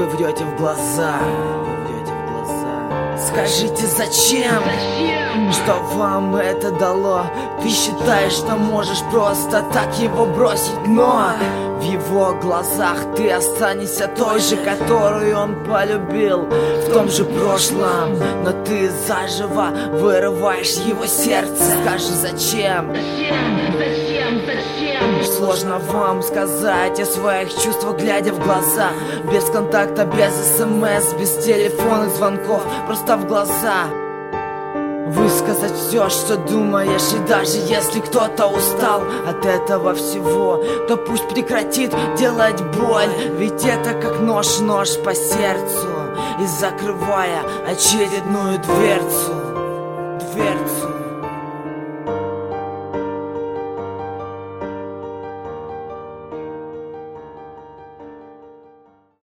врете в глаза. Скажите, зачем? Что вам это дало? Ты считаешь, что можешь просто так его бросить, но в его глазах ты останешься той же, которую он полюбил в том же прошлом. Но ты заживо вырываешь его сердце. Скажи, зачем? Сложно вам сказать о своих чувствах, глядя в глаза. Без контакта, без смс, без телефонных звонков, просто в глаза высказать все, что думаешь. И даже если кто-то устал от этого всего, то пусть прекратит делать боль. Ведь это как нож по сердцу, и закрывая очередную дверцу.